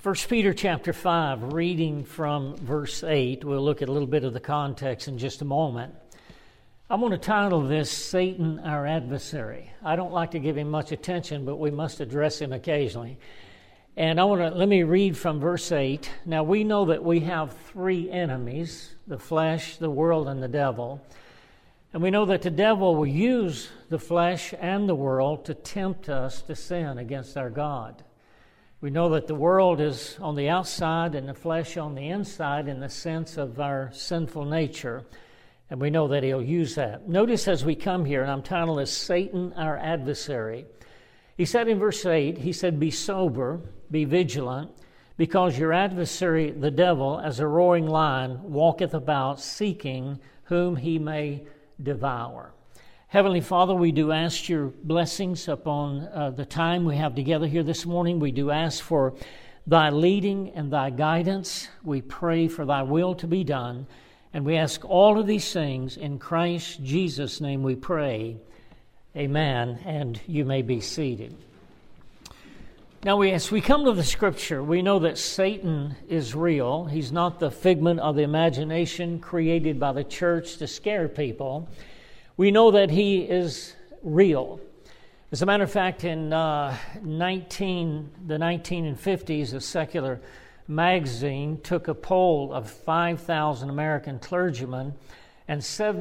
1 Peter chapter 5, reading from verse 8. We'll look at a little bit of the context in just a moment. I'm going to title this, Satan, Our Adversary. I don't like to give him much attention, but we must address him occasionally. And let me read from verse 8. Now we know that we have three enemies, the flesh, the world, and the devil. And we know that the devil will use the flesh and the world to tempt us to sin against our God. We know that the world is on the outside and the flesh on the inside in the sense of our sinful nature. And we know that he'll use that. Notice as we come here, and I'm titled as Satan, Our Adversary. He said in verse 8, he said, "Be sober, be vigilant, because your adversary, the devil, as a roaring lion, walketh about, seeking whom he may devour." Heavenly Father, we do ask your blessings upon the time we have together here this morning. We do ask for thy leading and thy guidance. We pray for thy will to be done. And we ask all of these things in Christ Jesus' name we pray. Amen. And you may be seated. Now, as we come to the Scripture, we know that Satan is real. He's not the figment of the imagination created by the church to scare people. We know that he is real. As a matter of fact, in the 1950s, a secular magazine took a poll of 5,000 American clergymen, and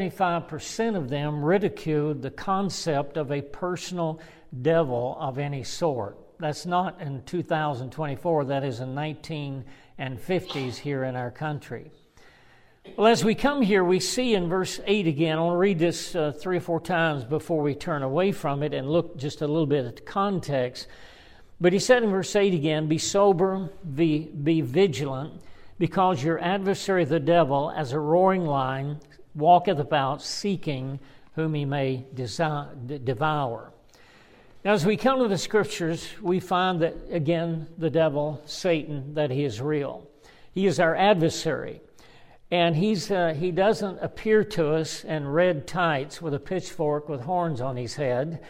75% of them ridiculed the concept of a personal devil of any sort. That's not in 2024, that is in 1950s here in our country. Well, as we come here, we see in verse 8 again, I want to read this 3 or 4 times before we turn away from it and look just a little bit at the context. But he said in verse 8 again, "Be sober, be vigilant, because your adversary the devil, as a roaring lion, walketh about, seeking whom he may devour." Now, as we come to the Scriptures, we find that, again, the devil, Satan, that he is real. He is our adversary. And he doesn't appear to us in red tights with a pitchfork with horns on his head.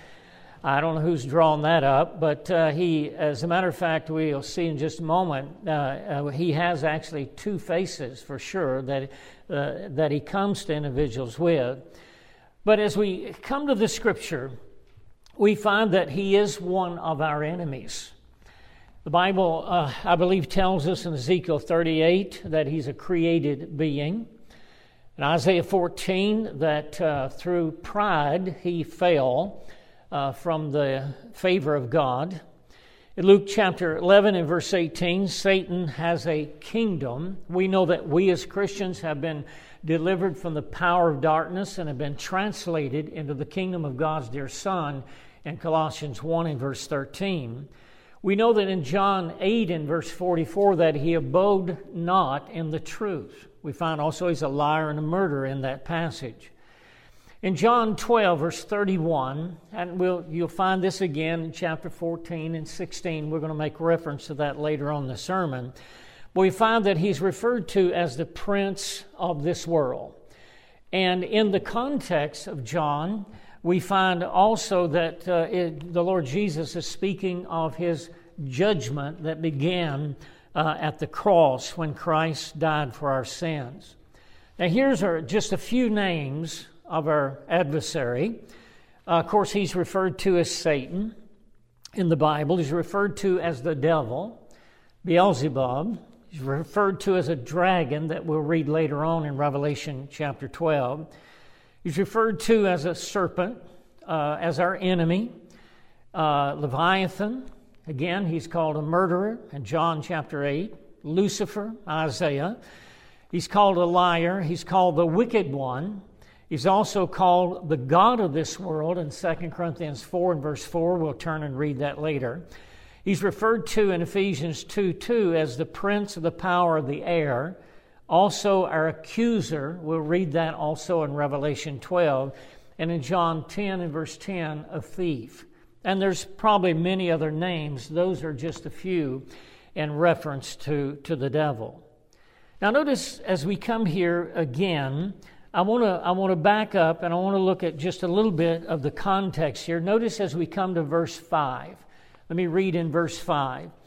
I don't know who's drawn that up, but he, as a matter of fact, we'll see in just a moment, he has actually 2 faces for sure that he comes to individuals with. But as we come to the Scripture, we find that he is one of our enemies. The Bible, I believe, tells us in Ezekiel 38 that he's a created being. In Isaiah 14, that through pride he fell from the favor of God. In Luke chapter 11 and verse 18, Satan has a kingdom. We know that we as Christians have been delivered from the power of darkness and have been translated into the kingdom of God's dear Son in Colossians 1 and verse 13. We know that in John 8 and verse 44 that he abode not in the truth. We find also he's a liar and a murderer in that passage. In John 12 verse 31, and you'll find this again in chapter 14 and 16. We're going to make reference to that later on in the sermon. But we find that he's referred to as the prince of this world. And in the context of John, we find also that the Lord Jesus is speaking of his judgment that began at the cross when Christ died for our sins. Now, here's just a few names of our adversary. Of course, he's referred to as Satan in the Bible. He's referred to as the devil, Beelzebub. He's referred to as a dragon that we'll read later on in Revelation chapter 12. He's referred to as a serpent, as our enemy. Leviathan, again, he's called a murderer in John chapter 8. Lucifer, Isaiah. He's called a liar. He's called the wicked one. He's also called the God of this world in 2 Corinthians 4 and verse 4. We'll turn and read that later. He's referred to in Ephesians 2:2 as the prince of the power of the air. Also, our accuser, we'll read that also in Revelation 12, and in John 10 and verse 10, a thief. And there's probably many other names. Those are just a few in reference to the devil. Now notice as we come here again, I want to back up and I want to look at just a little bit of the context here. Notice as we come to verse 5. Let me read in verse 5.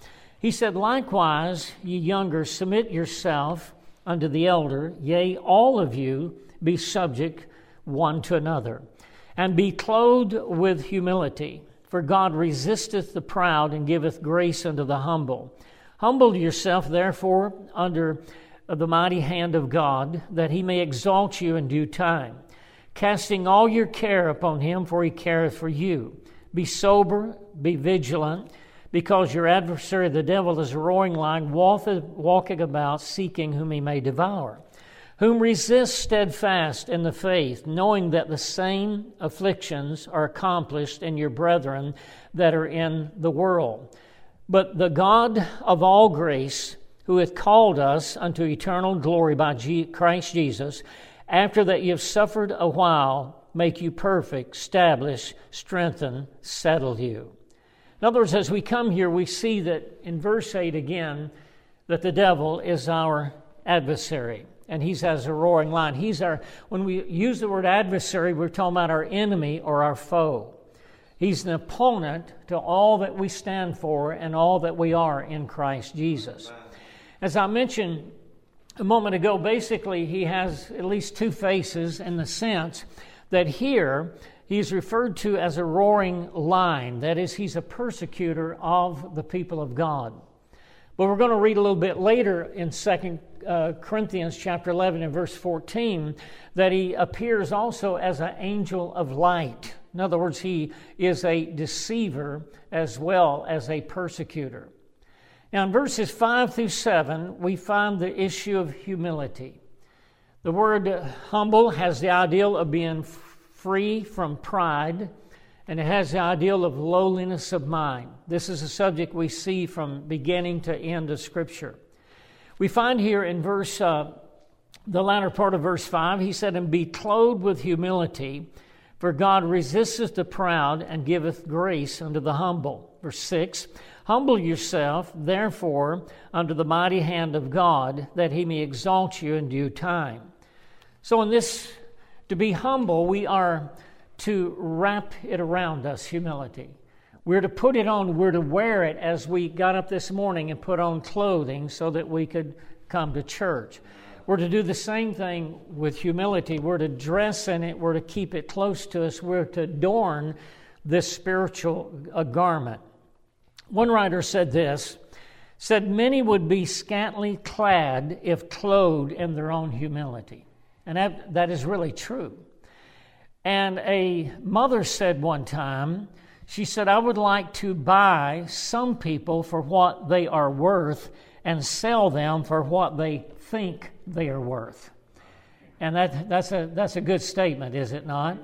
He said, likewise, ye younger, submit yourself unto the elder, yea, all of you be subject one to another, and be clothed with humility. For God resisteth the proud, and giveth grace unto the humble. Humble yourself, therefore, under the mighty hand of God, that he may exalt you in due time, casting all your care upon him, for he careth for you. Be sober, be vigilant, because your adversary the devil is a roaring lion, walking about, seeking whom he may devour. Whom resist steadfast in the faith, knowing that the same afflictions are accomplished in your brethren that are in the world. But the God of all grace, who hath called us unto eternal glory by Christ Jesus, after that ye have suffered a while, make you perfect, establish, strengthen, settle you. In other words, as we come here, we see that in verse 8 again, that the devil is our adversary, and he's as a roaring lion. When we use the word adversary, we're talking about our enemy or our foe. He's an opponent to all that we stand for and all that we are in Christ Jesus. As I mentioned a moment ago, basically he has at least two faces, in the sense that here he's referred to as a roaring lion. That is, he's a persecutor of the people of God. But we're going to read a little bit later in 2 Corinthians chapter 11 and verse 14 that he appears also as an angel of light. In other words, he is a deceiver as well as a persecutor. Now in verses 5 through 7, we find the issue of humility. The word humble has the ideal of being free from pride, and it has the ideal of lowliness of mind. This is a subject we see from beginning to end of Scripture. We find here in the latter part of verse 5, he said, and be clothed with humility, for God resisteth the proud and giveth grace unto the humble. Verse 6, humble yourself, therefore, under the mighty hand of God, that he may exalt you in due time. So in this, to be humble, we are to wrap it around us, humility. We're to put it on, we're to wear it as we got up this morning and put on clothing so that we could come to church. We're to do the same thing with humility. We're to dress in it. We're to keep it close to us. We're to adorn this spiritual garment. One writer said this, many would be scantily clad if clothed in their own humility. And that is really true. And a mother said one time, she said, I would like to buy some people for what they are worth and sell them for what they think they are worth. And that's a good statement, is it not?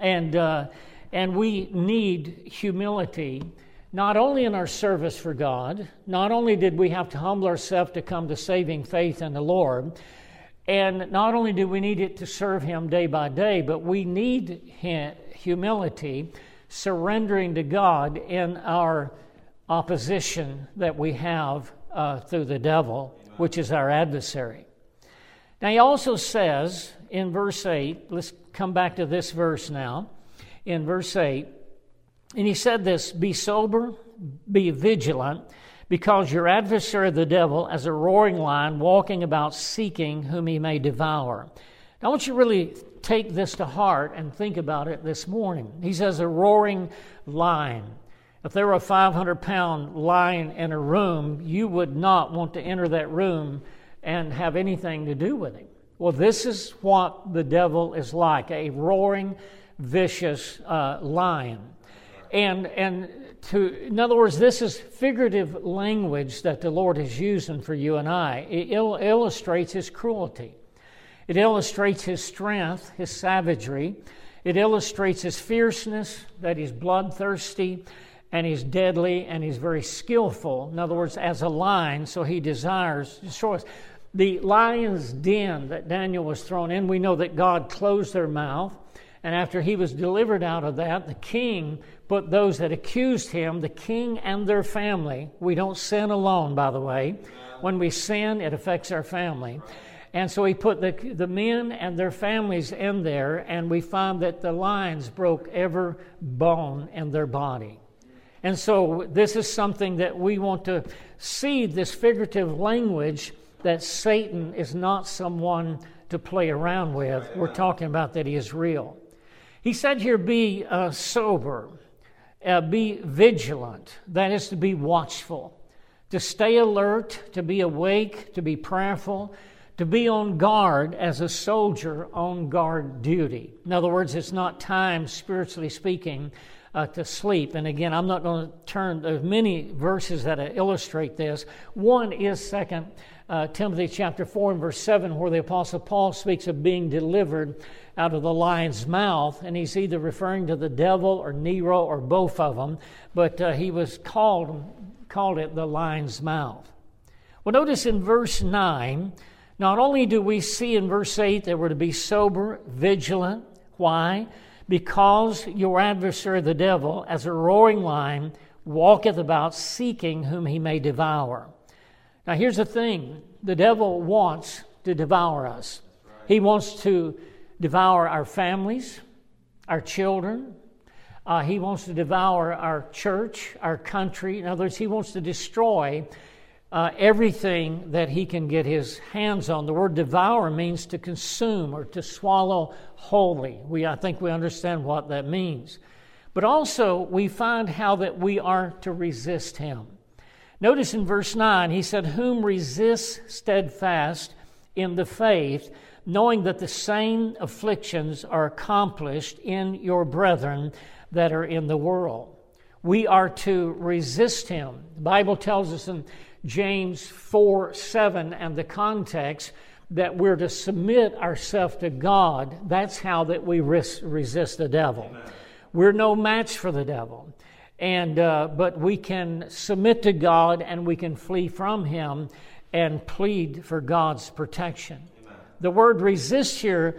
And we need humility, not only in our service for God. Not only did we have to humble ourselves to come to saving faith in the Lord, and not only do we need it to serve Him day by day, but we need humility, surrendering to God in our opposition that we have through the devil, which is our adversary. Now he also says in verse 8, let's come back to this verse now, in verse 8, and he said this, be sober, be vigilant, because your adversary the devil, as a roaring lion, walking about seeking whom he may devour. Now I want you to really take this to heart and think about it this morning. He says a roaring lion. If there were a 500-pound lion in a room, you would not want to enter that room and have anything to do with him. Well, this is what the devil is like, a roaring, vicious lion. And in other words, this is figurative language that the Lord is using for you and I. It illustrates His cruelty. It illustrates His strength, His savagery. It illustrates His fierceness, that He's bloodthirsty, and He's deadly, and He's very skillful. In other words, as a lion, so He desires to destroy us. The lion's den that Daniel was thrown in, we know that God closed their mouth. And after he was delivered out of that, the king put those that accused him, the king and their family. We don't sin alone, by the way. When we sin, it affects our family. And so he put the men and their families in there, and we found that the lions broke every bone in their body. And so this is something that we want to see, this figurative language, that Satan is not someone to play around with. We're talking about that he is real. He said here, be sober, be vigilant. That is to be watchful, to stay alert, to be awake, to be prayerful, to be on guard as a soldier on guard duty. In other words, it's not time, spiritually speaking, to sleep. And again, I'm not going to turn, there's many verses that illustrate this. One is 2 Timothy chapter 4 and verse 7, where the Apostle Paul speaks of being delivered out of the lion's mouth, and he's either referring to the devil or Nero or both of them, but he was called it the lion's mouth. Well, notice in verse 9, not only do we see in verse 8 that we're to be sober, vigilant. Why? Because your adversary, the devil, as a roaring lion, walketh about seeking whom he may devour. Now here's the thing. The devil wants to devour us. He wants to devour our families, our children. He wants to devour our church, our country. In other words, he wants to destroy everything that he can get his hands on. The word devour means to consume or to swallow wholly. I think we understand what that means. But also, we find how that we are to resist him. Notice in verse 9, he said, whom resists steadfast in the faith, knowing that the same afflictions are accomplished in your brethren that are in the world. We are to resist him. The Bible tells us in James 4:7 and the context that we're to submit ourselves to God. That's how that we resist the devil. Amen. We're no match for the devil. But we can submit to God and we can flee from him and plead for God's protection. Amen. The word resist here,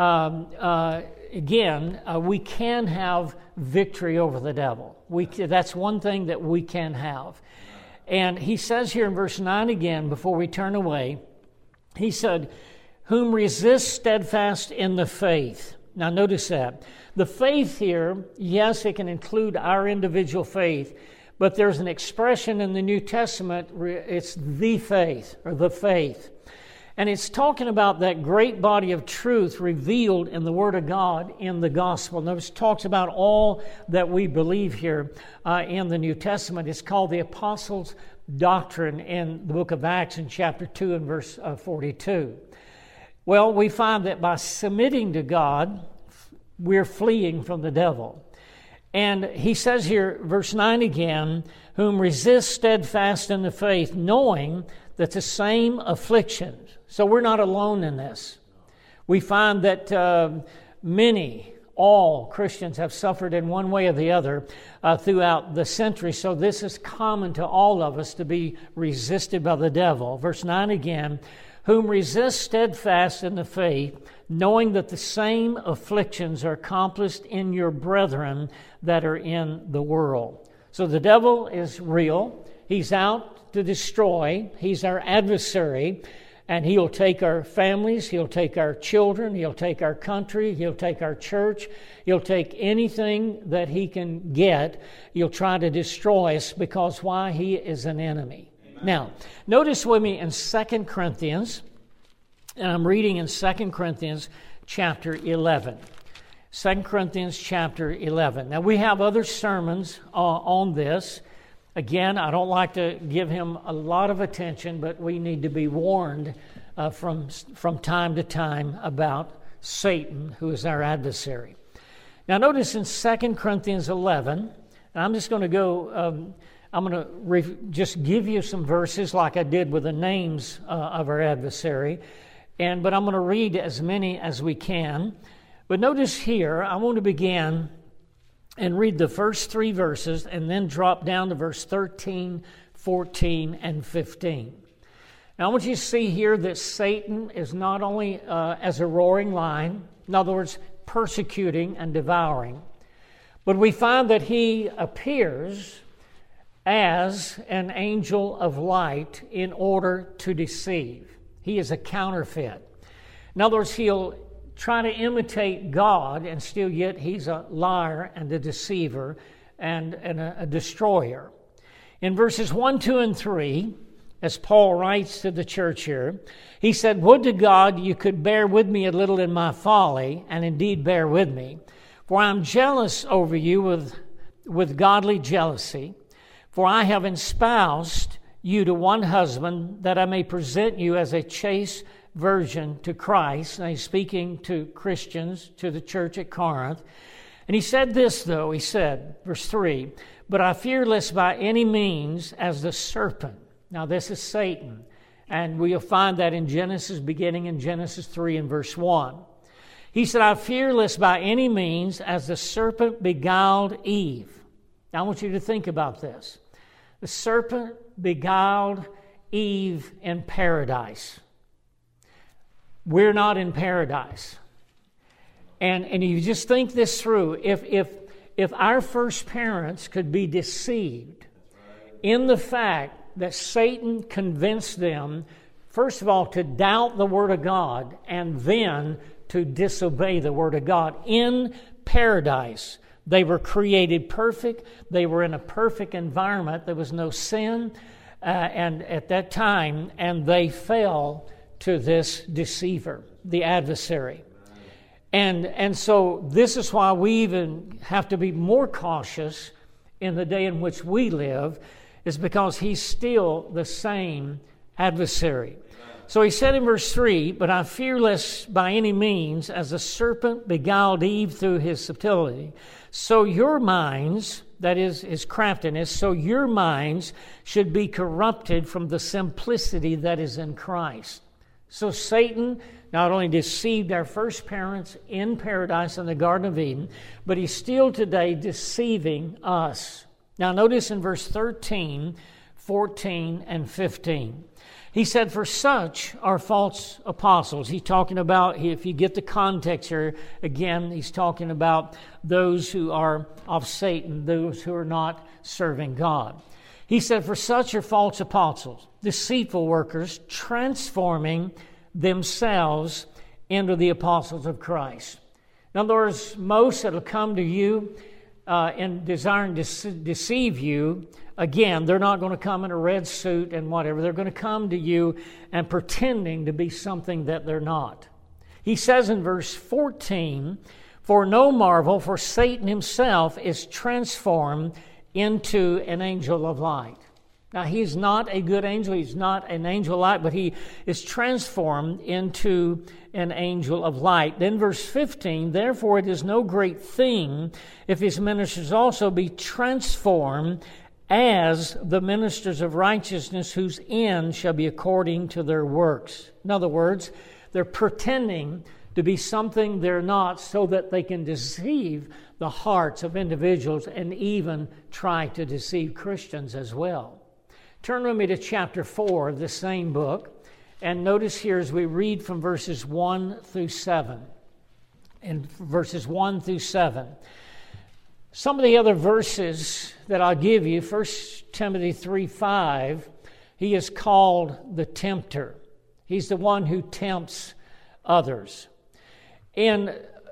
again, we can have victory over the devil. That's one thing that we can have. And he says here in verse 9 again, before we turn away, he said, whom resist steadfast in the faith. Now notice that. The faith here, yes, it can include our individual faith, but there's an expression in the New Testament, it's the faith, or the faith. And it's talking about that great body of truth revealed in the Word of God in the Gospel. Notice it talks about all that we believe here in the New Testament. It's called the Apostles' Doctrine in the book of Acts in chapter 2 and verse 42. Well, we find that by submitting to God, we're fleeing from the devil. And he says here, verse 9 again, whom resist steadfast in the faith, knowing that the same afflictions. So we're not alone in this. We find that all Christians have suffered in one way or the other throughout the centuries. So this is common to all of us to be resisted by the devil. Verse 9 again, whom resist steadfast in the faith, knowing that the same afflictions are accomplished in your brethren that are in the world. So the devil is real. He's out to destroy. He's our adversary. And he'll take our families, he'll take our children, he'll take our country, he'll take our church, he'll take anything that he can get. He'll try to destroy us because why? He is an enemy. Amen. Now, notice with me in 2 Corinthians, and I'm reading in 2 Corinthians chapter 11. 2 Corinthians chapter 11. Now, we have other sermons on this. Again, I don't like to give him a lot of attention, but we need to be warned from time to time about Satan, who is our adversary. Now notice in 2 Corinthians 11, and I'm just going to go, I'm going to just give you some verses like I did with the names of our adversary, but I'm going to read as many as we can. But notice here, I want to begin and read the first 3 verses and then drop down to verse 13, 14, and 15. Now I want you to see here that Satan is not only as a roaring lion, in other words, persecuting and devouring, but we find that he appears as an angel of light in order to deceive. He is a counterfeit. In other words, he'll try to imitate God, and still yet he's a liar and a deceiver, and a destroyer. In verses 1, 2, and 3, as Paul writes to the church here, he said, "Would to God you could bear with me a little in my folly, and indeed bear with me. For I am jealous over you with godly jealousy. For I have espoused you to one husband, that I may present you as a chaste virgin to Christ." Now he's speaking to Christians, to the church at Corinth. And he said this, though. He said, verse 3, "But I fear lest by any means as the serpent." Now this is Satan. And we'll find that in Genesis, beginning in Genesis 3 and verse 1. He said, "I fear lest by any means as the serpent beguiled Eve." Now I want you to think about this. The serpent beguiled Eve in paradise. We're not in paradise. And you just think this through. If our first parents could be deceived in the fact that Satan convinced them, first of all, to doubt the Word of God and then to disobey the Word of God. In paradise, they were created perfect. They were in a perfect environment. There was no sin and at that time, and they fell to this deceiver, the adversary. And so this is why we even have to be more cautious in the day in which we live, is because he's still the same adversary. So he said in verse 3, "But I fear lest by any means, as the serpent beguiled Eve through his subtlety, so your minds," that is his craftiness, "so your minds should be corrupted from the simplicity that is in Christ." So Satan not only deceived our first parents in paradise in the Garden of Eden, but he's still today deceiving us. Now notice in verse 13, 14, and 15. He said, "For such are false apostles." He's talking about, if you get the context here, again, he's talking about those who are of Satan, those who are not serving God. He said, "For such are false apostles, deceitful workers, transforming themselves into the apostles of Christ." In other words, most that will come to you in desiring to deceive you, again, they're not going to come in a red suit and whatever. They're going to come to you and pretending to be something that they're not. He says in verse 14, "For no marvel, for Satan himself is transformed into an angel of light." Now, he's not a good angel. He's not an angel of light, but he is transformed into an angel of light. Then verse 15, "Therefore it is no great thing if his ministers also be transformed as the ministers of righteousness, whose end shall be according to their works." In other words, they're pretending to be something they're not so that they can deceive the hearts of individuals and even try to deceive Christians as well. Turn with me to chapter 4 of the same book, and notice here as we read from verses 1 through 7. In verses 1 through 7. Some of the other verses that I'll give you, 1 Timothy 3:5, he is called the tempter. He's the one who tempts others. In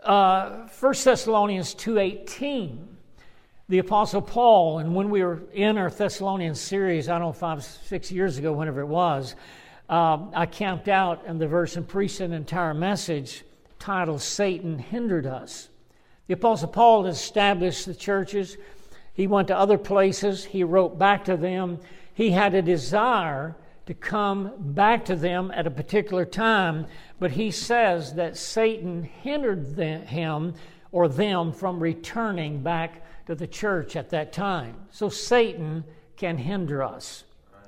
1 Thessalonians 2:18, the Apostle Paul, and when we were in our Thessalonian series, I don't know, 5-6 years ago, whenever it was, I camped out in the verse and preached an entire message titled, "Satan Hindered Us." The Apostle Paul established the churches. He went to other places. He wrote back to them. He had a desire to come back to them at a particular time, but he says that Satan hindered him or them from returning back to the church at that time. So Satan can hinder us.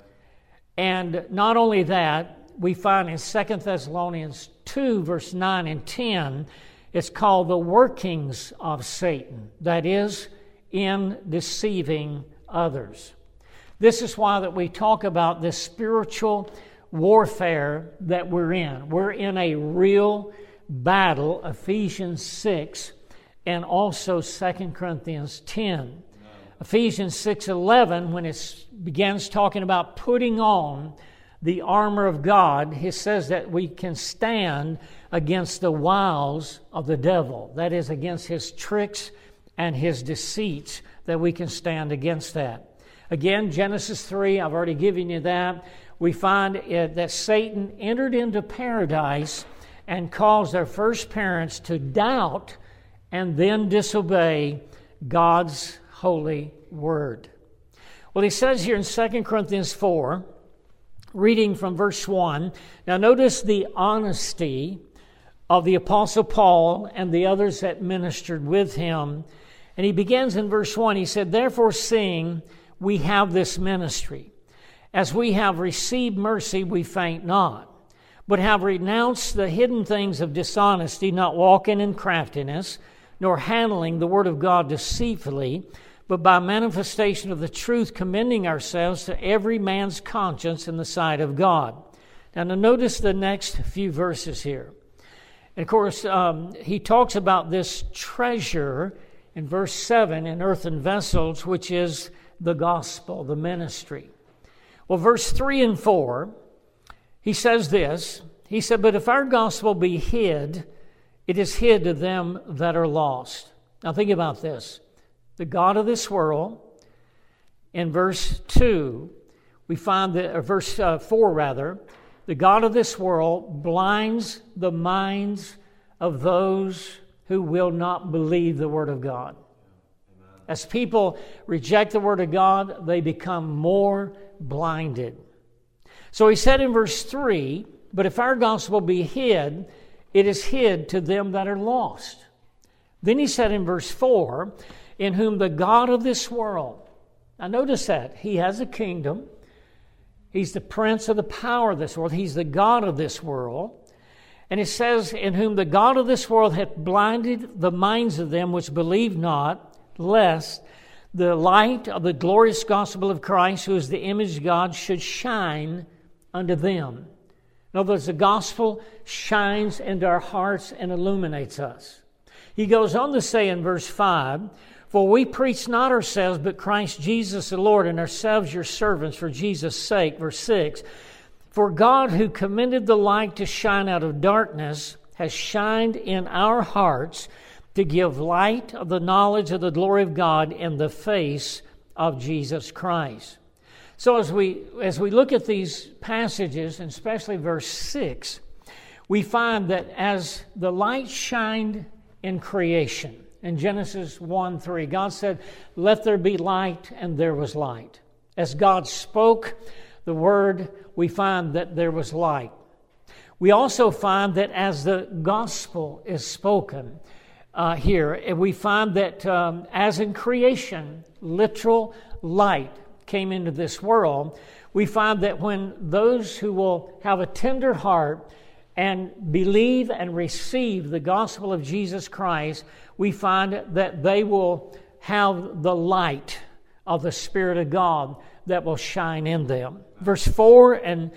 And not only that, we find in 2 Thessalonians 2, verse 9 and 10, it's called the workings of Satan. That is, in deceiving others. This is why that we talk about this spiritual warfare that we're in. We're in a real battle, Ephesians 6, and also 2 Corinthians 10. Ephesians 6:11, when it begins talking about putting on the armor of God, it says that we can stand against the wiles of the devil. That is, against his tricks and his deceits that we can stand against that. Again, Genesis 3, I've already given you that. We find that Satan entered into paradise and caused our first parents to doubt and then disobey God's holy word. Well, he says here in 2 Corinthians 4, reading from verse 1, now notice the honesty of the Apostle Paul and the others that ministered with him. And he begins in verse 1, he said, therefore seeing we have this ministry, as we have received mercy, we faint not, but have renounced the hidden things of dishonesty, not walking in craftiness, nor handling the word of God deceitfully, but by manifestation of the truth, commending ourselves to every man's conscience in the sight of God. Now notice the next few verses here. And of course, he talks about this treasure in verse 7 in earthen vessels, which is the gospel, the ministry. Well, verse 3 and 4, he says this. He said, but if our gospel be hid, it is hid to them that are lost. Now think about this. The God of this world, in verse 2, we find that, or verse 4 rather, the God of this world blinds the minds of those who will not believe the word of God. As people reject the word of God, they become more blinded. So he said in verse 3, but if our gospel be hid, it is hid to them that are lost. Then he said in verse 4, in whom the God of this world, now notice that, he has a kingdom, he's the prince of the power of this world, he's the God of this world, and it says, in whom the God of this world hath blinded the minds of them which believe not, lest the light of the glorious gospel of Christ, who is the image of God, should shine unto them. In other words, the gospel shines into our hearts and illuminates us. He goes on to say in verse 5, for we preach not ourselves, but Christ Jesus the Lord, and ourselves your servants for Jesus' sake. Verse 6, for God, who commended the light to shine out of darkness, has shined in our hearts to give light of the knowledge of the glory of God in the face of Jesus Christ. So as we look at these passages, and especially verse 6, we find that as the light shined in creation, in Genesis 1:3, God said, let there be light, and there was light. As God spoke the word, we find that there was light. We also find that as the gospel is spoken here, we find that as in creation, literal light came into this world, we find that when those who will have a tender heart and believe and receive the gospel of Jesus Christ, we find that they will have the light of the Spirit of God that will shine in them. Verse 4 and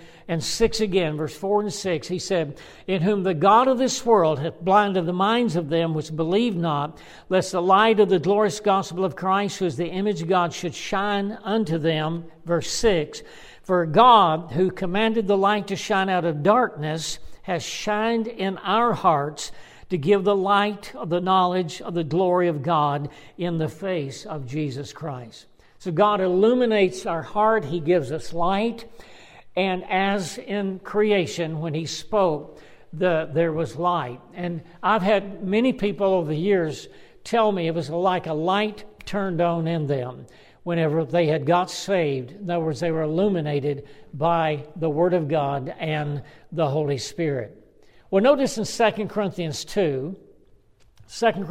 6 again, verse 4 and 6, he said, in whom the God of this world hath blinded the minds of them which believe not, lest the light of the glorious gospel of Christ, who is the image of God, should shine unto them. Verse 6, for God, who commanded the light to shine out of darkness, has shined in our hearts to give the light of the knowledge of the glory of God in the face of Jesus Christ. So God illuminates our heart. He gives us light. And as in creation, when He spoke, there was light. And I've had many people over the years tell me it was like a light turned on in them whenever they had got saved. In other words, they were illuminated by the Word of God and the Holy Spirit. Well, notice in 2 Corinthians 2, I'm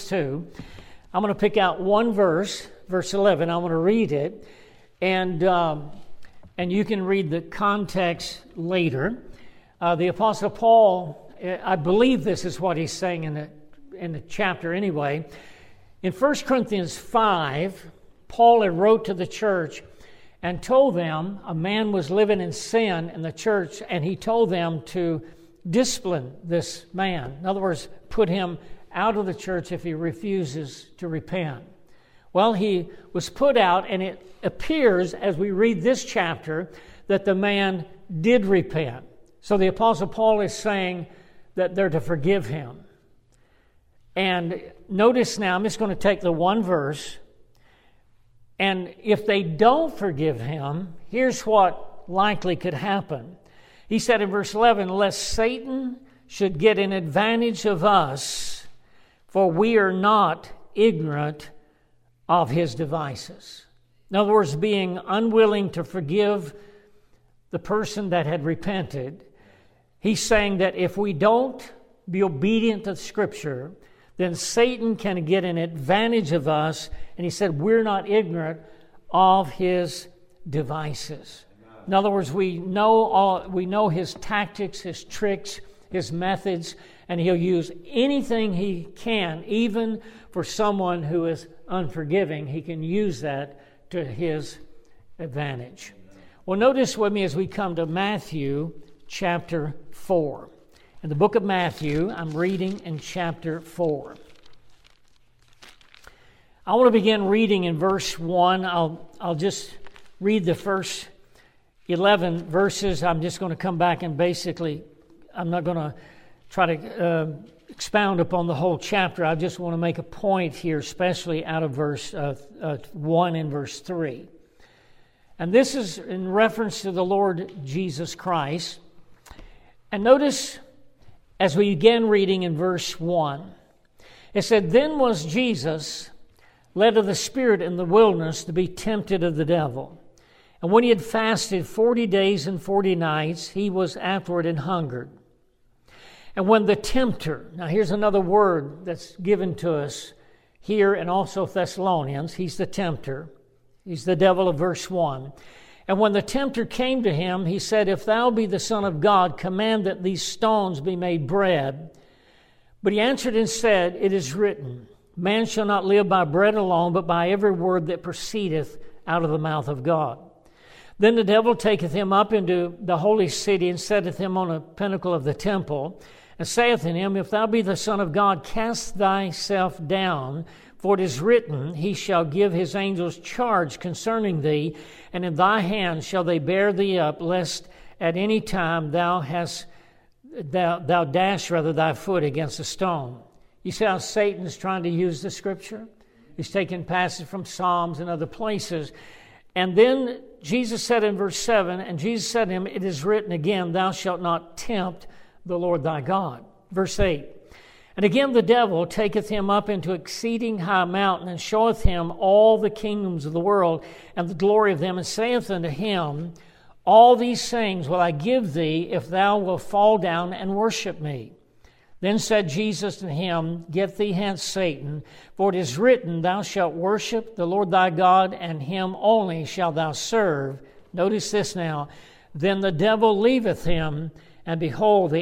going to pick out one verse, verse 11. I'm going to read it, and you can read the context later. The Apostle Paul, I believe this is what he's saying in the chapter anyway. In 1 Corinthians 5, Paul had wrote to the church and told them a man was living in sin in the church, and he told them to discipline this man. In other words, put him out of the church if he refuses to repent. Well, he was put out, and it appears as we read this chapter that the man did repent. So the Apostle Paul is saying that they're to forgive him. And notice now, I'm just going to take the one verse And if they don't forgive him, here's what likely could happen. He said in verse 11, lest Satan should get an advantage of us, for we are not ignorant of his devices. In other words, being unwilling to forgive the person that had repented, he's saying that if we don't be obedient to Scripture, then Satan can get an advantage of us. And he said, we're not ignorant of his devices. In other words, we know his tactics, his tricks, his methods, and he'll use anything he can, even for someone who is unforgiving. He can use that to his advantage. Well, notice with me as we come to Matthew chapter 4. In the book of Matthew, I'm reading in chapter 4. I want to begin reading in verse 1. I'll just read the first 11 verses. I'm just going to come back and basically, I'm not going to try to expound upon the whole chapter. I just want to make a point here, especially out of verse 1 and verse 3. And this is in reference to the Lord Jesus Christ. And notice, as we begin reading in verse 1, it said, Then was Jesus led of the Spirit in the wilderness to be tempted of the devil. And when he had fasted 40 days and 40 nights, he was afterward and hungered. And when the tempter, now here's another word that's given to us here and also Thessalonians, he's the tempter. He's the devil of verse 1. And when the tempter came to him, he said, If thou be the Son of God, command that these stones be made bread. But he answered and said, It is written, Man shall not live by bread alone, but by every word that proceedeth out of the mouth of God. Then the devil taketh him up into the holy city, and setteth him on a pinnacle of the temple, and saith unto him, If thou be the Son of God, cast thyself down, for it is written, He shall give his angels charge concerning thee, and in thy hands shall they bear thee up, lest at any time thou dash thy foot against a stone. You see how Satan is trying to use the Scripture? He's taking passage from Psalms and other places. And then Jesus said in verse 7, And Jesus said to him, It is written again, Thou shalt not tempt the Lord thy God. Verse 8, And again the devil taketh him up into exceeding high mountain, and showeth him all the kingdoms of the world, and the glory of them, and saith unto him, All these things will I give thee, if thou wilt fall down and worship me. Then said Jesus to him, Get thee hence, Satan, for it is written, Thou shalt worship the Lord thy God, and him only shalt thou serve. Notice this now. Then the devil leaveth him, and behold,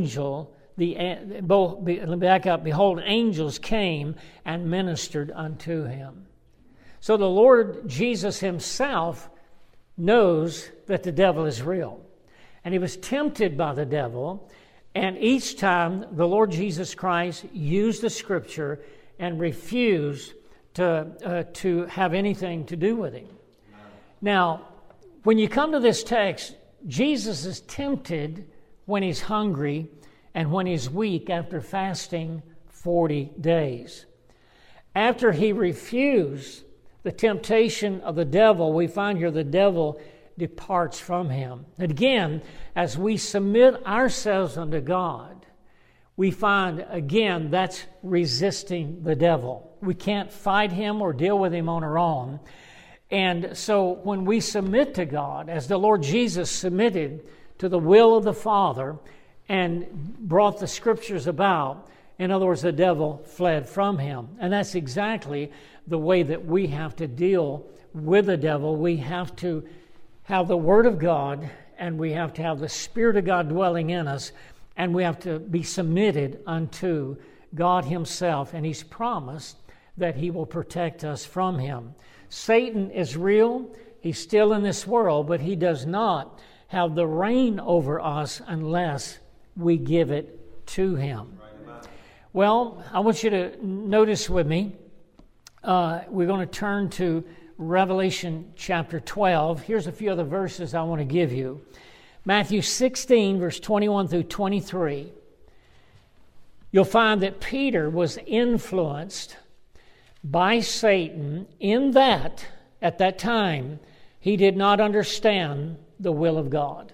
behold, angels came and ministered unto him. So the Lord Jesus himself knows that the devil is real. And he was tempted by the devil. And each time the Lord Jesus Christ used the Scripture and refused to have anything to do with him. Now, when you come to this text, Jesus is tempted when he's hungry and when he's weak after fasting 40 days. After he refused the temptation of the devil, we find here the devil departs from him. And again, as we submit ourselves unto God, we find, again, that's resisting the devil. We can't fight him or deal with him on our own. And so when we submit to God, as the Lord Jesus submitted to the will of the Father and brought the Scriptures about, in other words, the devil fled from him. And that's exactly the way that we have to deal with the devil. We have to have the Word of God, and we have to have the Spirit of God dwelling in us, and we have to be submitted unto God himself, and he's promised that he will protect us from him. Satan is real. He's still in this world, but he does not have the reign over us unless we give it to him. Well, I want you to notice with me, we're going to turn to Revelation chapter 12. Here's a few other verses I want to give you. Matthew 16, verse 21 through 23. You'll find that Peter was influenced by Satan in that, at that time, he did not understand the will of God.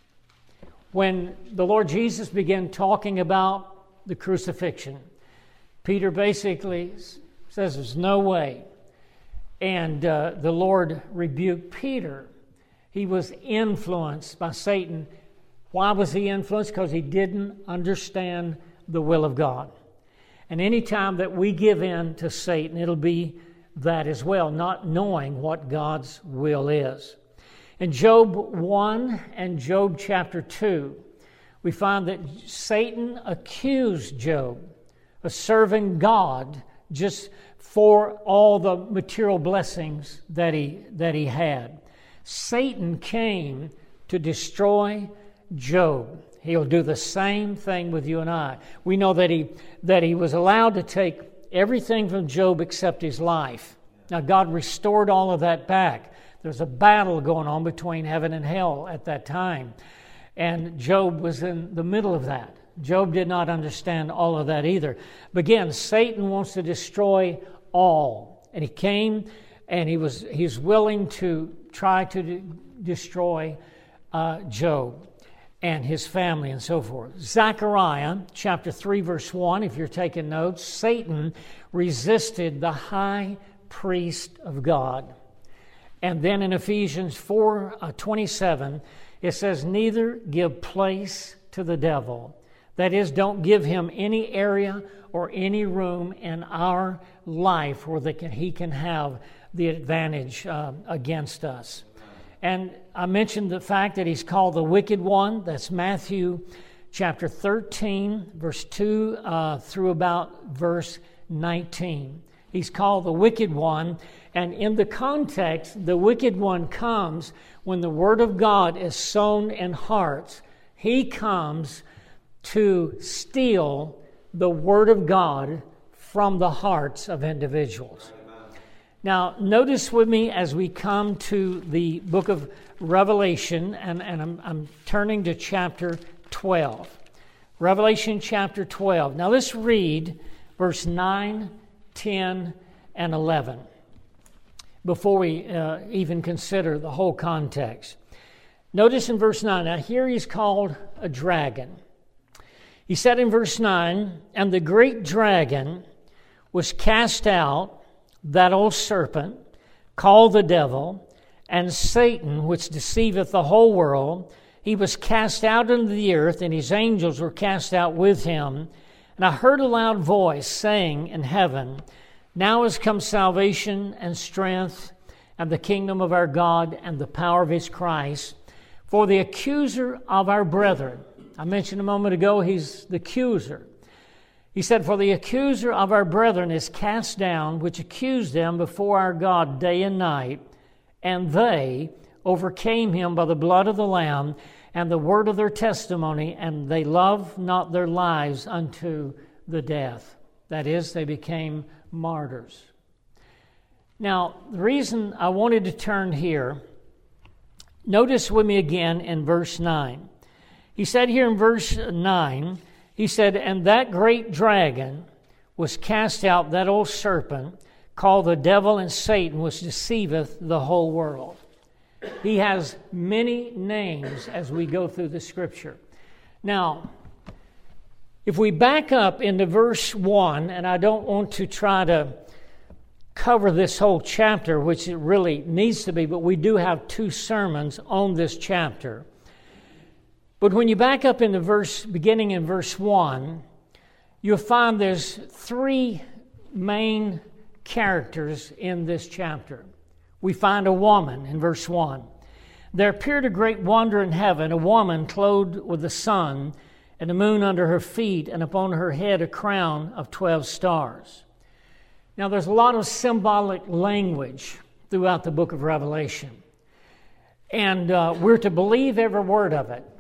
When the Lord Jesus began talking about the crucifixion, Peter basically says there's no way. And the Lord rebuked Peter. He was influenced by Satan. Why was he influenced? Because he didn't understand the will of God. And any time that we give in to Satan, it'll be that as well, not knowing what God's will is. In Job 1 and Job chapter 2, we find that Satan accused Job of serving God just for all the material blessings that he had. Satan came to destroy Job. He'll do the same thing with you and I. We know that he was allowed to take everything from Job except his life. Now God restored all of that back. There's a battle going on between heaven and hell at that time. And Job was in the middle of that. Job did not understand all of that either. But again, Satan wants to destroy all. And he came and he's willing to try to destroy Job and his family and so forth. Zechariah chapter 3 verse 1, if you're taking notes, Satan resisted the high priest of God. And then in Ephesians 4:27, it says, neither give place to the devil. That is, don't give him any area or any room in our life where he can have the advantage against us. And I mentioned the fact that he's called the wicked one. That's Matthew chapter 13, verse 2 through about verse 19. He's called the wicked one. And in the context, the wicked one comes when the Word of God is sown in hearts. He comes to steal the Word of God from the hearts of individuals. Now, notice with me as we come to the book of Revelation, and I'm turning to chapter 12. Revelation chapter 12. Now, let's read verse 9, 10, and 11 before we even consider the whole context. Notice in verse 9, now here he's called a dragon. He said in verse 9, and the great dragon was cast out, that old serpent, called the devil, and Satan, which deceiveth the whole world, he was cast out into the earth, and his angels were cast out with him. And I heard a loud voice saying in heaven, now is come salvation and strength, and the kingdom of our God, and the power of his Christ. For the accuser of our brethren, I mentioned a moment ago, he's the accuser. He said, for the accuser of our brethren is cast down, which accused them before our God day and night. And they overcame him by the blood of the Lamb and the word of their testimony, and they loved not their lives unto the death. That is, they became martyrs. Now, the reason I wanted to turn here, notice with me again in verse 9. He said here in verse 9, he said, and that great dragon was cast out, that old serpent, called the devil and Satan, which deceiveth the whole world. He has many names as we go through the Scripture. Now, if we back up into verse 1, and I don't want to try to cover this whole chapter, which it really needs to be, but we do have 2 sermons on this chapter. But when you back up in the beginning in verse 1, you'll find there's 3 main characters in this chapter. We find a woman in verse 1. There appeared a great wonder in heaven, a woman clothed with the sun, and the moon under her feet, and upon her head a crown of 12 stars. Now there's a lot of symbolic language throughout the book of Revelation. And we're to believe every word of it.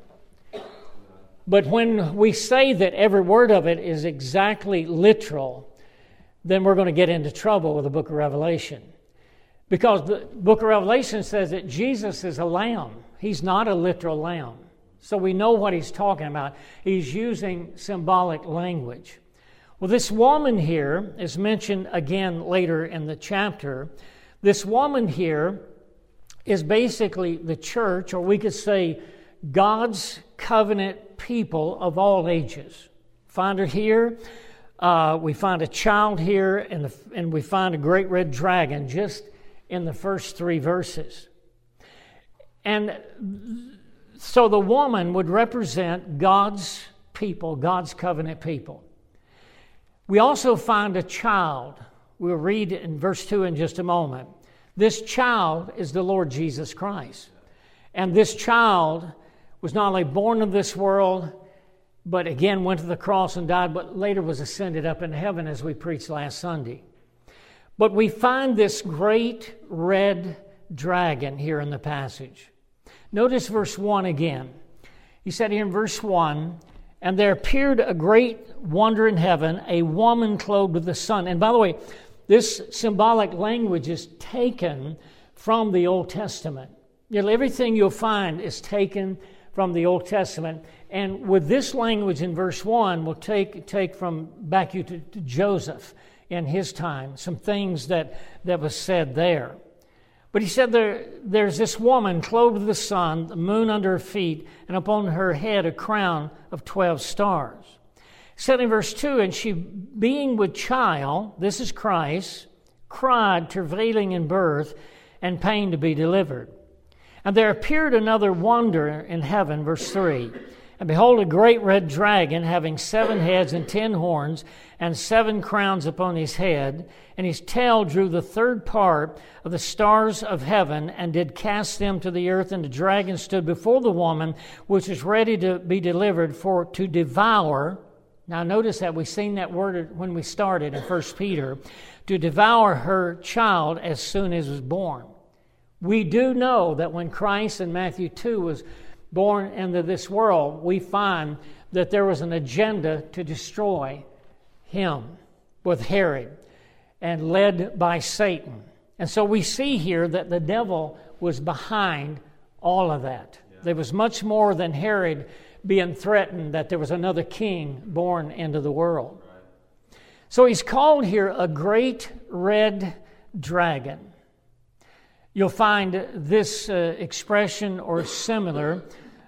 But when we say that every word of it is exactly literal, then we're going to get into trouble with the book of Revelation. Because the book of Revelation says that Jesus is a lamb. He's not a literal lamb. So we know what he's talking about. He's using symbolic language. Well, this woman here is mentioned again later in the chapter. This woman here is basically the church, or we could say God's covenant people of all ages. Find her here. We find a child here, and we find a great red dragon just in the first 3 verses. And so the woman would represent God's people, God's covenant people. We also find a child. We'll read in verse 2 in just a moment. This child is the Lord Jesus Christ. And this child was not only born of this world, but again went to the cross and died, but later was ascended up into heaven as we preached last Sunday. But we find this great red dragon here in the passage. Notice verse 1 again. He said here in verse 1, "And there appeared a great wonder in heaven, a woman clothed with the sun." And by the way, this symbolic language is taken from the Old Testament. Everything you'll find is taken from the Old Testament. And with this language in verse 1, we'll take from back you to Joseph in his time, some things that was said there. But he said there's this woman clothed with the sun, the moon under her feet, and upon her head a crown of 12 stars. He said in verse 2, "And she, being with child," this is Christ, "cried, travailing in birth, and pain to be delivered. And there appeared another wonder in heaven," verse 3, "And behold, a great red dragon, having 7 heads and 10 horns, and 7 crowns upon his head. And his tail drew the 3rd part of the stars of heaven, and did cast them to the earth. And the dragon stood before the woman, which was ready to be delivered to devour." Now notice that we've seen that word when we started in 1 Peter, "to devour her child as soon as it was born." We do know that when Christ in Matthew 2 was born into this world, we find that there was an agenda to destroy him with Herod and led by Satan. And so we see here that the devil was behind all of that. Yeah. There was much more than Herod being threatened that there was another king born into the world. Right. So he's called here a great red dragon. You'll find this expression or similar.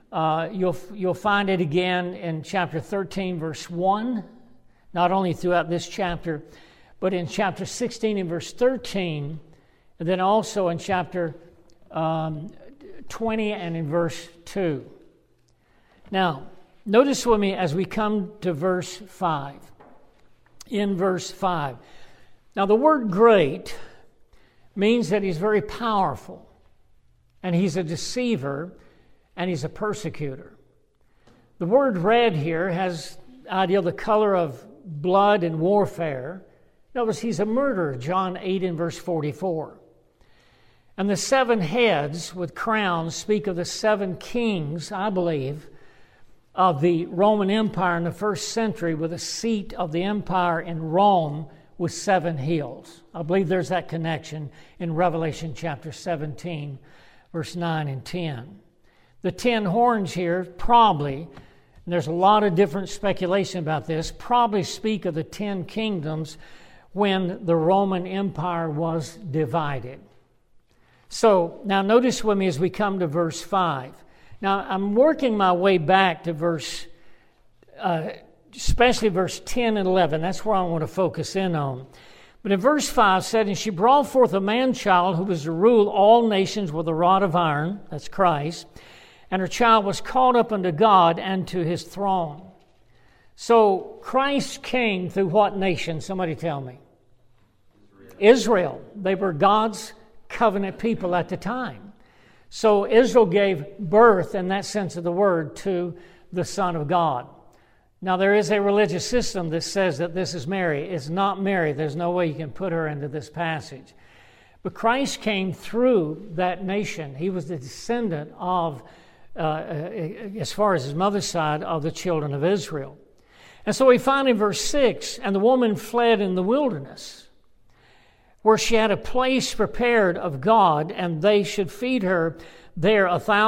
You'll find it again in chapter 13, verse 1, not only throughout this chapter, but in chapter 16 and verse 13, and then also in chapter 20 and in verse 2. Now, notice with me as we come to verse 5. In verse 5. Now, the word great means that he's very powerful, and he's a deceiver, and he's a persecutor. The word red here has the idea of the color of blood and warfare. Notice he's a murderer, John 8 and verse 44. And the 7 heads with crowns speak of the 7 kings, I believe, of the Roman Empire in the 1st century, with a seat of the empire in Rome with 7 hills. I believe there's that connection in Revelation chapter 17, verse 9 and 10. The 10 horns here probably, and there's a lot of different speculation about this, probably speak of the 10 kingdoms when the Roman Empire was divided. So now notice with me as we come to verse 5. Now I'm working my way back to verse, especially verse 10 and 11. That's where I want to focus in on. But in verse 5 said, "And she brought forth a man-child who was to rule all nations with a rod of iron," that's Christ, "and her child was caught up unto God and to his throne." So Christ came through what nation? Somebody tell me. Israel. They were God's covenant people at the time. So Israel gave birth, in that sense of the word, to the Son of God. Now there is a religious system that says that this is Mary. It's not Mary. There's no way you can put her into this passage. But Christ came through that nation. He was the descendant of, as far as his mother's side, of the children of Israel. And so we find in verse 6, "And the woman fled in the wilderness, where she had a place prepared of God, and they should feed her there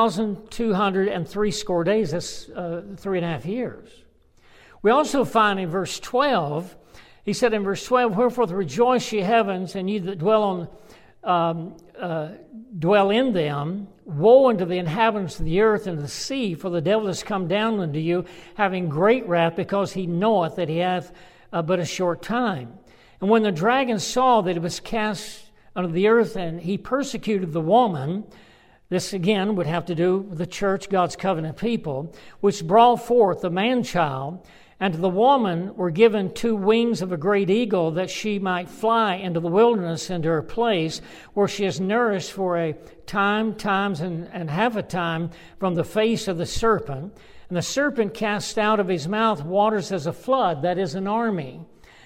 1,260 days." That's 3.5 years. We also find in verse 12, he said in verse 12, "Wherefore rejoice ye heavens, and ye that dwell on dwell in them. Woe unto the inhabitants of the earth and the sea, for the devil is come down unto you, having great wrath, because he knoweth that he hath but a short time. And when the dragon saw that it was cast unto the earth, and he persecuted the woman, this again would have to do with the church, God's covenant people, which brought forth the man-child, and to the woman were given 2 wings of a great eagle, that she might fly into the wilderness, into her place, where she is nourished for a time, times, and half a time from the face of the serpent. And the serpent cast out of his mouth waters as a flood, that is an army,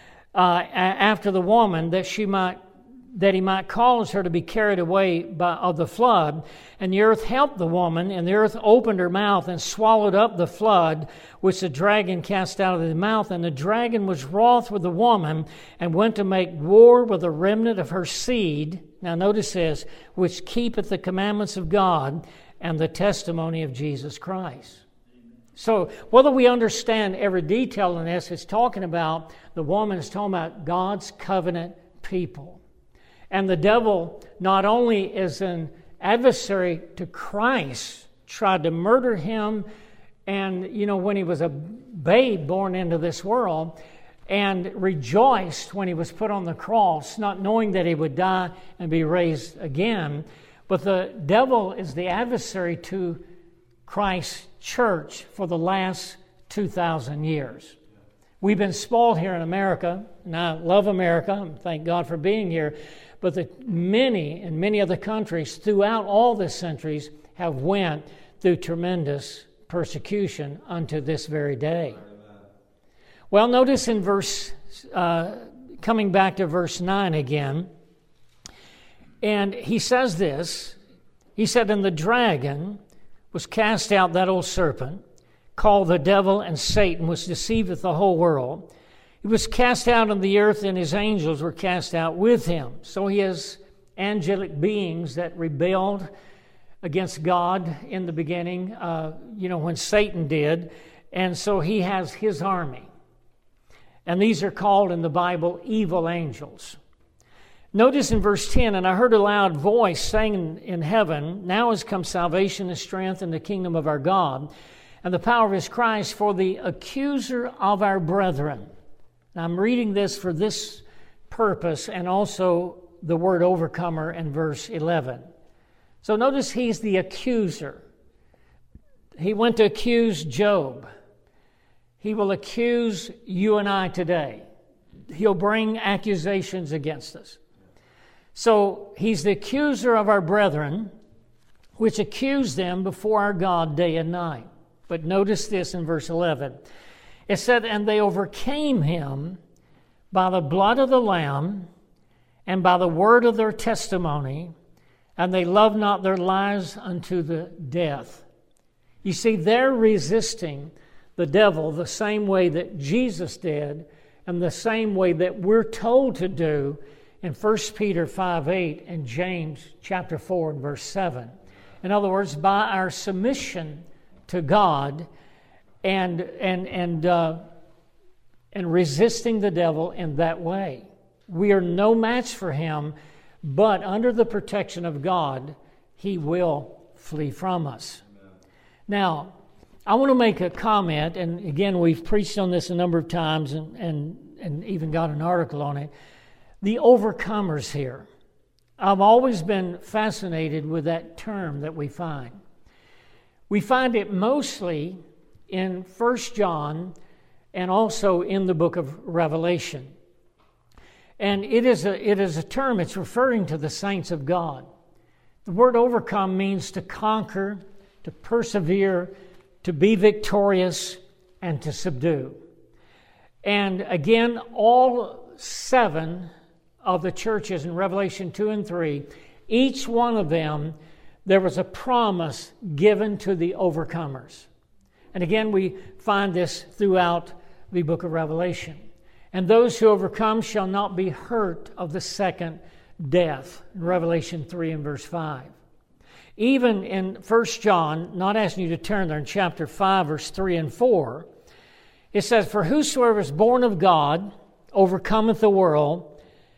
after the woman, that he might cause her to be carried away of the flood. And the earth helped the woman, and the earth opened her mouth and swallowed up the flood, which the dragon cast out of his mouth. And the dragon was wroth with the woman, and went to make war with the remnant of her seed. Now notice this, which keepeth the commandments of God and the testimony of Jesus Christ. So whether we understand every detail in this, it's talking about, the woman is talking about God's covenant people. And the devil not only is an adversary to Christ, tried to murder him, and when he was a babe born into this world, and rejoiced when he was put on the cross, not knowing that he would die and be raised again. But the devil is the adversary to Christ's church for the last 2,000 years. We've been spoiled here in America, and I love America, and thank God for being here. But many other countries throughout all the centuries have went through tremendous persecution unto this very day. Well, notice in coming back to verse 9 again, and he says this, he said, and the dragon was cast out, that old serpent, called the devil and Satan, which deceiveth the whole world. He was cast out on the earth, and his angels were cast out with him. So he has angelic beings that rebelled against God in the beginning, when Satan did. And so he has his army. And these are called in the Bible evil angels. Notice in verse 10, and I heard a loud voice saying in heaven, now is come salvation and strength in the kingdom of our God, and the power of his Christ, for the accuser of our brethren. Now, I'm reading this for this purpose, and also the word overcomer in verse 11. So notice he's the accuser. He went to accuse Job. He will accuse you and I today. He'll bring accusations against us. So he's the accuser of our brethren, which accuse them before our God day and night. But notice this in verse 11. It said, and they overcame him by the blood of the Lamb and by the word of their testimony, and they loved not their lives unto the death. You see, they're resisting the devil the same way that Jesus did, and the same way that we're told to do in 1 Peter 5:8 and James chapter 4 and verse 7. In other words, by our submission to God and resisting the devil in that way. We are no match for him, but under the protection of God, he will flee from us. Amen. Now, I want to make a comment, and again, we've preached on this a number of times and even got an article on it. The overcomers here. I've always been fascinated with that term that we find. We find it mostly in 1 John and also in the book of Revelation. And it is a term, it's referring to the saints of God. The word overcome means to conquer, to persevere, to be victorious, and to subdue. And again, all 7 of the churches in Revelation 2 and 3, each one of them, there was a promise given to the overcomers. And again, we find this throughout the book of Revelation. And those who overcome shall not be hurt of the second death. In Revelation 3 and verse 5. Even in 1 John, not asking you to turn there, in chapter 5, verse 3 and 4, it says, for whosoever is born of God overcometh the world,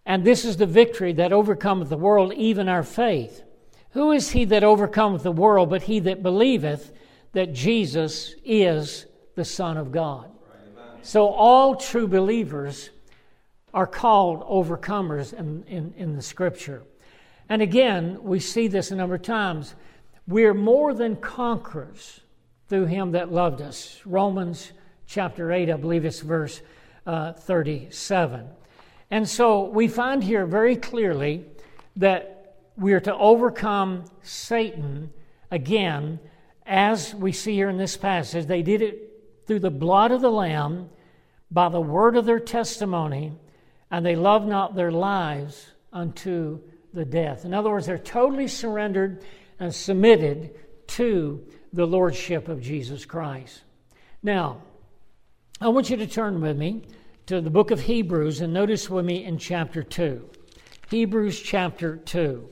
And this is the victory that overcometh the world, even our faith. Who is he that overcometh the world but he that believeth that Jesus is the Son of God? So all true believers are called overcomers in the Scripture. And again, we see this a number of times. We're more than conquerors through him that loved us. Romans chapter 8, I believe it's verse 37. And so we find here very clearly that we are to overcome Satan again, as we see here in this passage. They did it through the blood of the Lamb, by the word of their testimony, and they loved not their lives unto the death. In other words, they're totally surrendered and submitted to the Lordship of Jesus Christ. Now, I want you to turn with me to the book of Hebrews and notice with me in chapter 2. Hebrews chapter 2.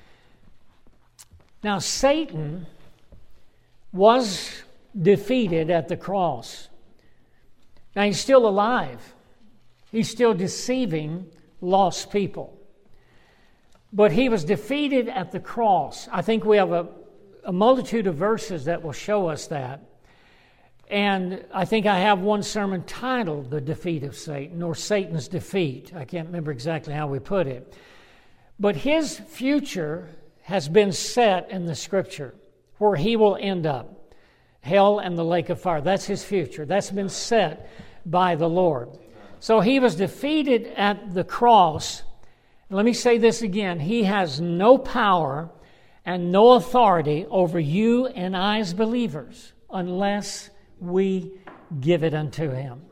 Now, Satan was defeated at the cross. Now, he's still alive. He's still deceiving lost people. But he was defeated at the cross. I think we have a multitude of verses that will show us that. And I think I have one sermon titled The Defeat of Satan, or Satan's Defeat. I can't remember exactly how we put it. But his future has been set in the Scripture, where he will end up. Hell and the lake of fire. That's his future. That's been set by the Lord. So he was defeated at the cross. Let me say this again. He has no power and no authority over you and I as believers unless we give it unto him.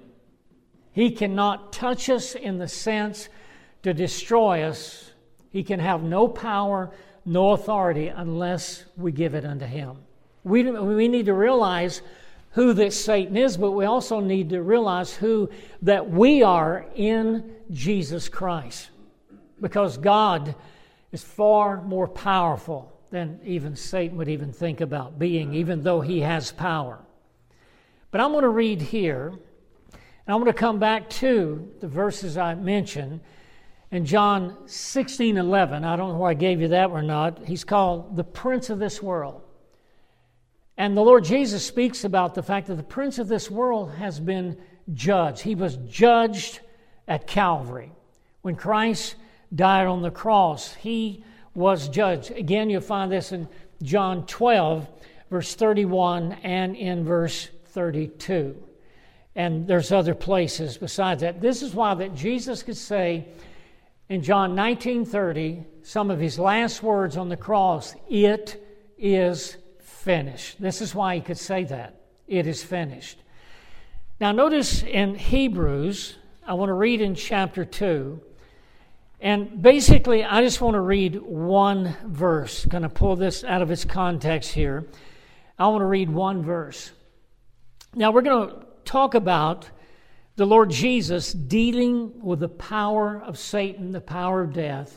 He cannot touch us in the sense to destroy us. He can have no power, no authority unless we give it unto him. We need to realize who this Satan is, but we also need to realize who that we are in Jesus Christ. Because God is far more powerful than even Satan would even think about being, even though he has power. But I'm going to read here, and I'm going to come back to the verses I mentioned. In John 16:11, I don't know why I gave you that or not, he's called the Prince of this world. And the Lord Jesus speaks about the fact that the prince of this world has been judged. He was judged at Calvary. When Christ died on the cross, he was judged. Again, you'll find this in John 12, verse 31, and in verse 32. And there's other places besides that. This is why that Jesus could say in John 19:30, some of his last words on the cross, "It is finished." This is why he could say that. It is finished. Now notice in Hebrews, I want to read in chapter 2. And basically, I just want to read one verse. Going to pull this out of its context here. I want to read one verse. Now we're going to talk about the Lord Jesus dealing with the power of Satan, the power of death,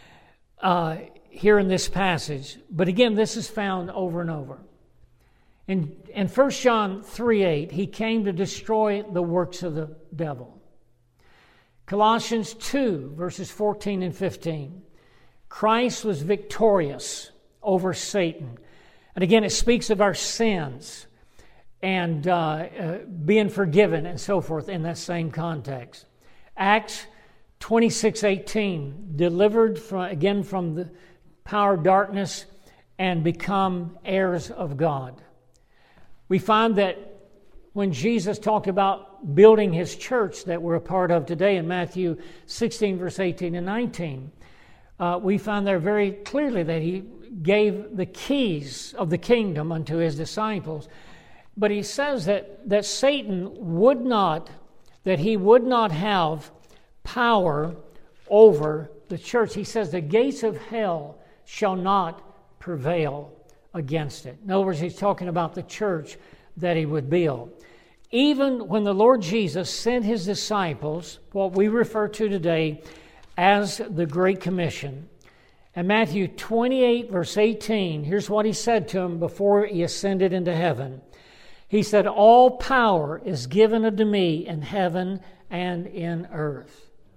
here in this passage. But again, this is found over and over. In 1 John 3:8, he came to destroy the works of the devil. Colossians 2, verses 14 and 15. Christ was victorious over Satan. And again, it speaks of our sins and being forgiven and so forth in that same context. Acts 26:18, delivered from the power of darkness and become heirs of God. We find that when Jesus talked about building his church that we're a part of today in Matthew 16, verse 18 and 19, we find there very clearly that he gave the keys of the kingdom unto his disciples. But he says that Satan would not have power over the church. He says the gates of hell shall not prevail against it. In other words, he's talking about the church that he would build. Even when the Lord Jesus sent his disciples, what we refer to today as the Great Commission, in Matthew 28, verse 18, here's what he said to them before he ascended into heaven. He said, "All power is given unto me in heaven and in earth."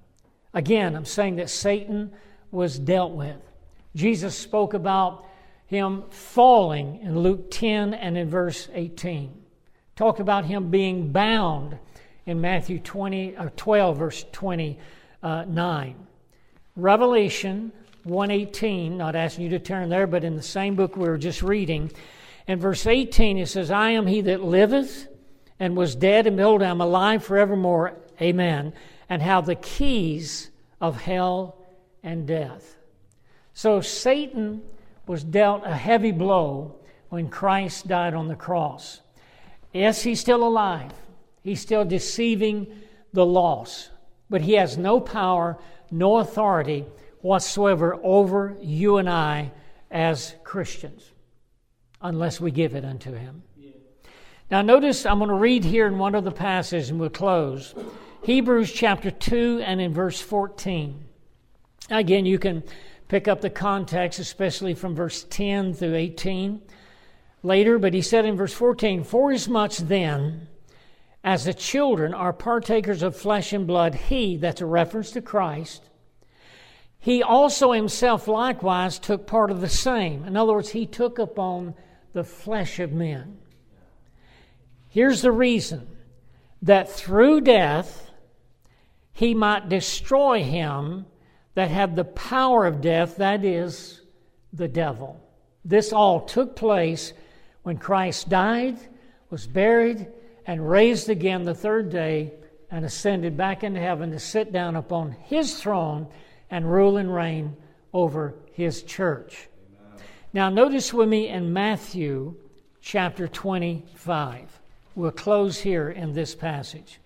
Again, I'm saying that Satan was dealt with. Jesus spoke about him falling in Luke 10 and in verse 18. Talked about him being bound in Matthew 12, verse 29. Revelation 1:18, not asking you to turn there, but in the same book we were just reading, in verse 18 it says, I am he that liveth and was dead, and behold, I am alive forevermore. Amen. And have the keys of hell and death. So Satan was dealt a heavy blow when Christ died on the cross. Yes, he's still alive. He's still deceiving the lost. But he has no power, no authority whatsoever over you and I as Christians, unless we give it unto him. Yeah. Now notice, I'm going to read here in one of the passages and we'll close. Hebrews chapter 2 and in verse 14. Again, you can pick up the context, especially from verse 10 through 18 later. But he said in verse 14, forasmuch then as the children are partakers of flesh and blood, he, that's a reference to Christ, he also himself likewise took part of the same. In other words, he took upon the flesh of men. Here's the reason, that through death he might destroy him that had the power of death, that is, the devil. This all took place when Christ died, was buried, and raised again the third day, and ascended back into heaven to sit down upon his throne and rule and reign over his church. Amen. Now notice with me in Matthew chapter 25. We'll close here in this passage.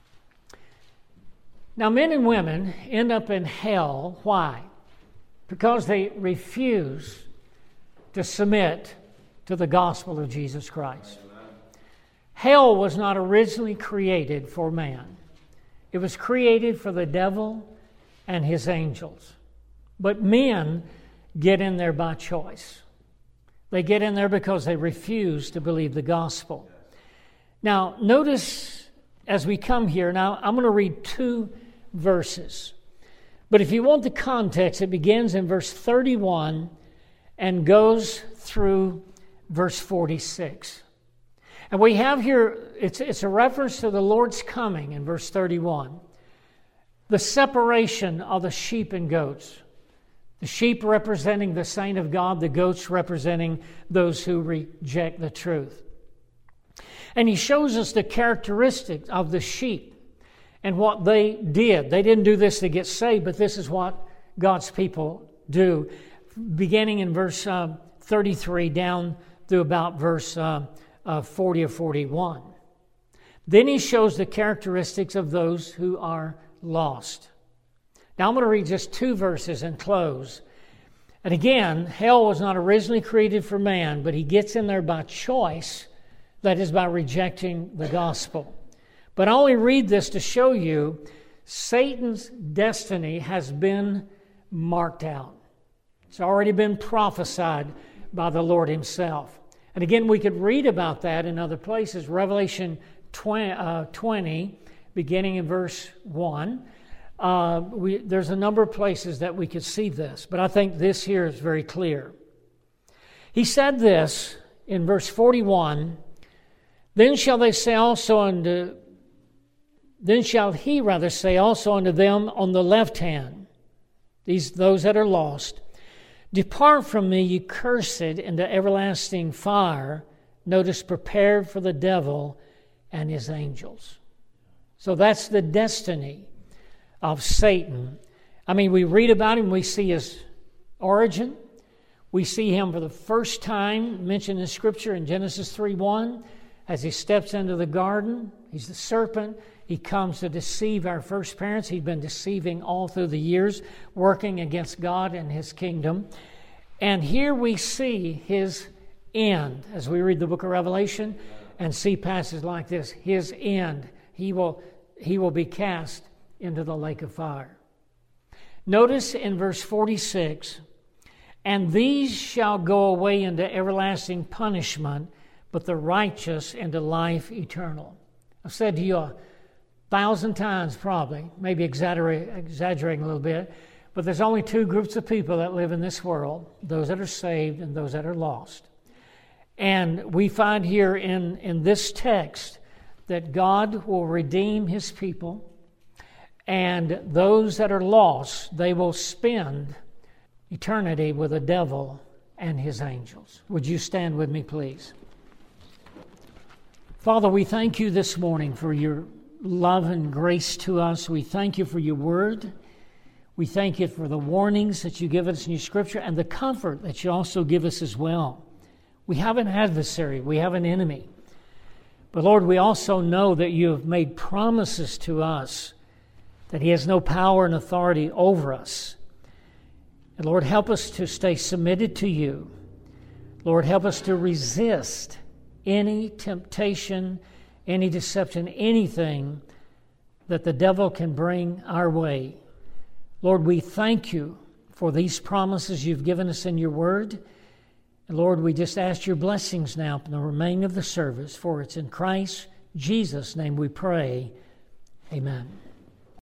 Now, men and women end up in hell. Why? Because they refuse to submit to the gospel of Jesus Christ. Amen. Hell was not originally created for man. It was created for the devil and his angels. But men get in there by choice. They get in there because they refuse to believe the gospel. Now, notice as we come here, now I'm going to read 2 verses. But if you want the context, it begins in verse 31 and goes through verse 46. And we have here, it's a reference to the Lord's coming in verse 31. The separation of the sheep and goats. The sheep representing the saint of God, the goats representing those who reject the truth. And he shows us the characteristics of the sheep and what they did. They didn't do this to get saved, but this is what God's people do. Beginning in verse 33 down through about verse 40 or 41. Then he shows the characteristics of those who are lost. Now I'm going to read just 2 verses and close. And again, hell was not originally created for man, but he gets in there by choice, that is by rejecting the gospel. But I only read this to show you Satan's destiny has been marked out. It's already been prophesied by the Lord himself. And again, we could read about that in other places. Revelation 20, beginning in verse 1. There's a number of places that we could see this, but I think this here is very clear. He said this in verse 41, Then shall he say also unto them on the left hand, those that are lost, Depart from me, ye cursed, into everlasting fire, notice, prepared for the devil and his angels. So that's the destiny of Satan. I mean, we read about him, we see his origin. We see him for the first time mentioned in Scripture in Genesis 3:1. As he steps into the garden, he's the serpent. He comes to deceive our first parents. He'd been deceiving all through the years, working against God and his kingdom. And here we see his end. As we read the book of Revelation and see passages like this, his end. He will be cast into the lake of fire. Notice in verse 46, And these shall go away into everlasting punishment, but the righteous into life eternal. I've said to you 1,000 times probably, maybe exaggerating a little bit, but there's only two groups of people that live in this world, those that are saved and those that are lost. And we find here in this text that God will redeem His people, and those that are lost, they will spend eternity with the devil and his angels. Would you stand with me, please? Father, we thank you this morning for your love and grace to us. We thank you for your word. We thank you for the warnings that you give us in your scripture and the comfort that you also give us as well. We have an adversary. We have an enemy. But Lord, we also know that you have made promises to us that he has no power and authority over us. And Lord, help us to stay submitted to you. Lord, help us to resist any temptation, any deception, anything that the devil can bring our way. Lord, we thank you for these promises you've given us in your word. And Lord, we just ask your blessings now for the remaining of the service, for it's in Christ Jesus' name we pray. Amen.